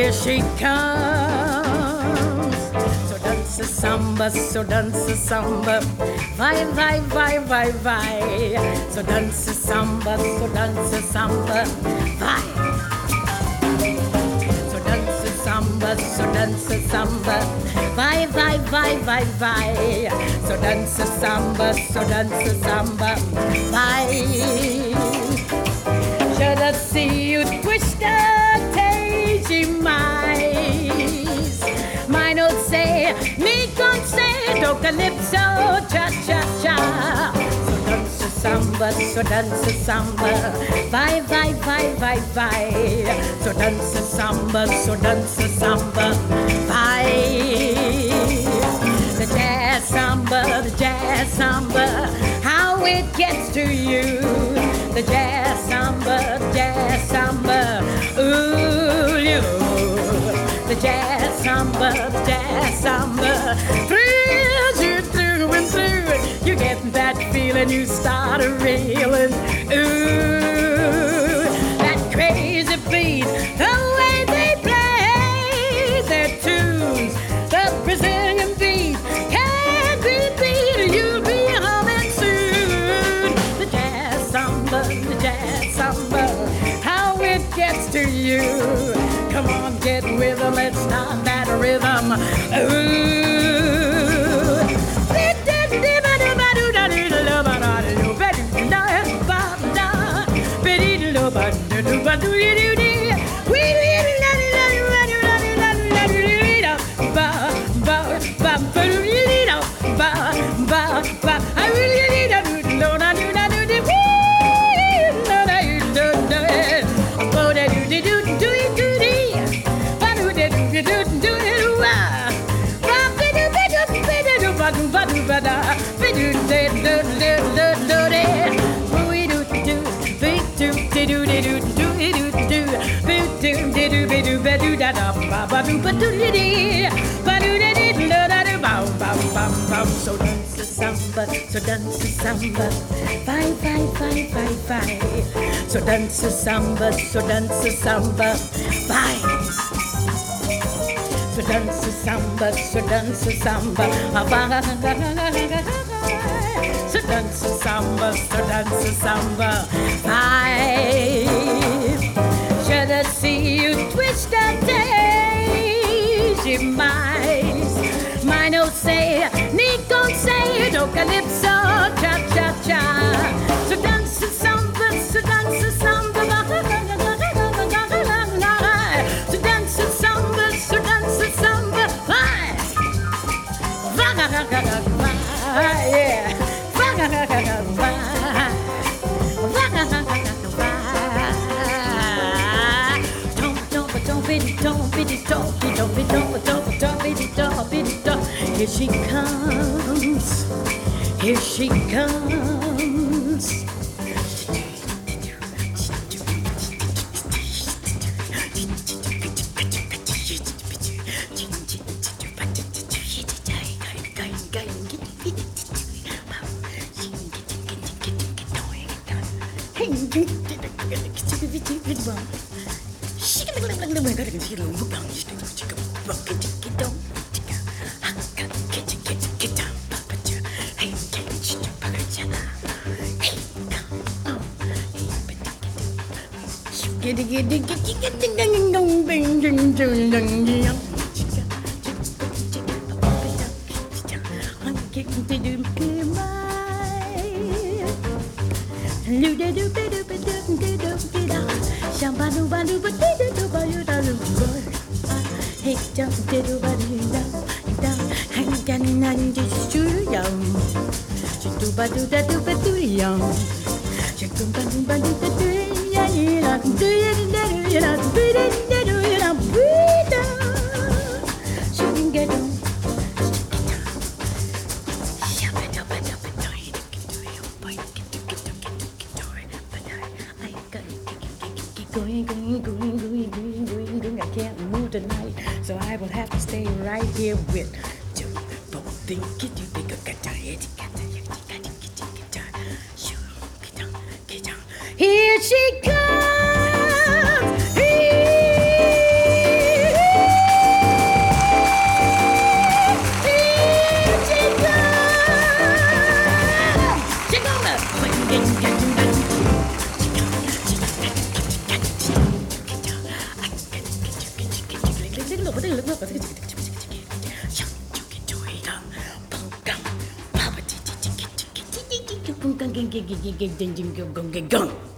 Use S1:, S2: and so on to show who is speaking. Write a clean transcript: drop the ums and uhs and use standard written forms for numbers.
S1: Here she comes. So dance a samba, so dance a samba. Vai, vai, vai, vai, vai. So dance a samba, so dance a samba. Vai. So dance a samba, so dance a samba. Vai, vai, vai, vai, vai. So dance a samba, so dance a samba. Vai. Should I see you twist demais. Mas não sei, me concede o calypso, cha-cha-cha. So dance samba, so dance samba. Vai, vai, vai, vai, vai. So dance samba, so dance samba. Vai. The jazz samba, how it gets to you. The jazz samba, ooh, you. The jazz samba, thrills you through and through. You get that feeling, you start reeling. Ooh, that crazy beat, the way they play their tunes, the Brazilian beat can't be beat. You'll be humming soon. The jazz samba, how it gets to you. Come on, get with them, let's start that rhythm. Ooh. So dance a samba, so dance a samba. Bye, bye, bye, bye, bye. So dance a samba, so dance a samba. Bye. So dance a samba, so dance a samba. So dance a samba, so dance a samba. Bye. Should I see you twist that daisy mais? Mine don't say, Nico say, no calypso, cha cha cha. So dance a samba, so dance a samba. So dance a samba, so dance a samba. Yeah. Here she comes, here she comes. I can't move tonight, so I will have to stay right here with you. Here she comes. Here Gung